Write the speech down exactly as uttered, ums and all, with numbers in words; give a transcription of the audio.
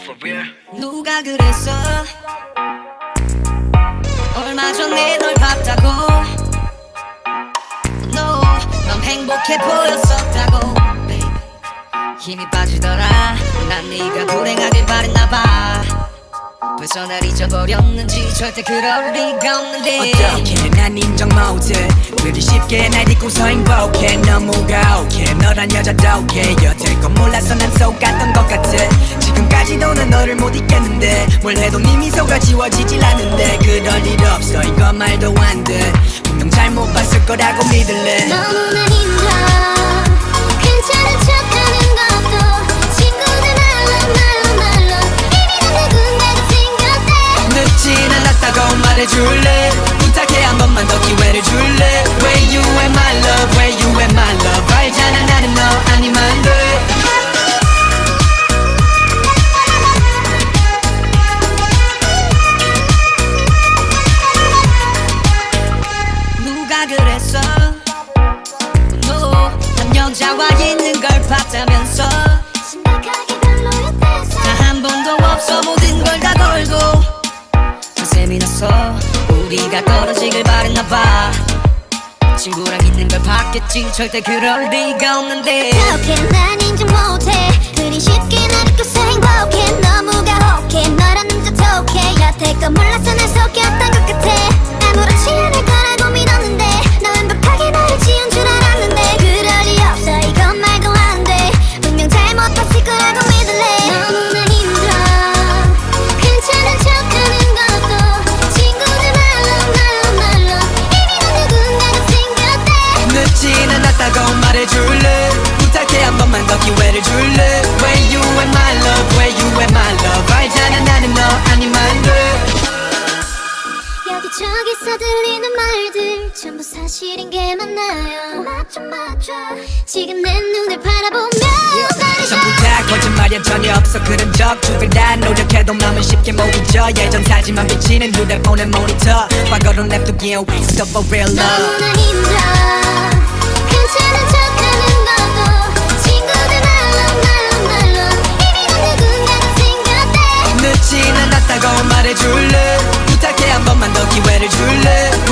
for real. 누가 그랬어 얼마 전에 널 봤다고 No 넌 행복해 보였었다고 babe. 힘이 빠지더라 난 네가 불행하길 바랬나봐 벌써 날 잊어버렸는지 절대 그럴 리가 없는데 어떻게 난 인정 못해 그리 쉽게 날 잊고서 행복해 너무가 오케이 너란 여자도 오케이 여태 건 몰라서 난 속았던 것 같아 지금까지도 난 너를 못 잊겠는데 뭘 해도 네 미소가 지워지질 않는데 그럴 일 없어 이건 말도 안돼 분명 잘못 봤을 거라고 믿을래 너무나 힘들어 괜찮은 척하는 것도 친구들 말로 말로 말로 이미 난 누군가가 생겼대 늦진 않았다고 말해줄래 부탁해 한 번만 더 기회를 줄래 Where you at my love Where you at my love 알잖아 나는 너 아니면 안돼 누가 그랬어 No 난 여자와 있는 걸 봤다면서 심각하게 별로였댔어 다 한 번도 없어 모든 걸 다 걸고 한샘이 났어 우리가 떨어지길 바랬나봐 친구랑 있는 걸 봤겠지 절대 그럴 리가 없는데 어떻게 난 인정 못해 그리 쉽게 날 잊고서 행복해 너무가 혹해 너라는 듯 독해 여태껏 몰라서 날 속였던 것 같아 아무렇지 않을 거라고 믿었는데 너 완벽하게 나를 지운 줄 알았는데 그럴 리 없어 이건 말도 안돼 분명 잘못 봤을 거라고 믿을래 너무나 힘들어 괜찮은 척하는 것도 친구들 말로 말로 말로 이미 난 누군가가 생겼대 늦진 않았다고 말해줄래 부탁해 한 번만 더 기회를 줄래 Where you at my love Where you at my love 알잖아 나는 너 아니면 안돼 여기저기서 들리는 말들 전부 사실인 게 맞나요 맞죠 맞죠 지금 내 눈을 바라보면 전부 다 거짓말이야 전혀 없어 그런 적 두들 다 노력해도 마음은 쉽게 못 잊어 예전 사진만 비치는 휴대폰의 모니터 과거로 냅두기엔 waste of a real love 너무나 힘들어 괜찮은 척하는 것도 친구들 말로 말로 말로 이미 난 누군가가 생겼대 늦진 않았다고 말해줄래 부탁해 한 번만 더 기회를 줄래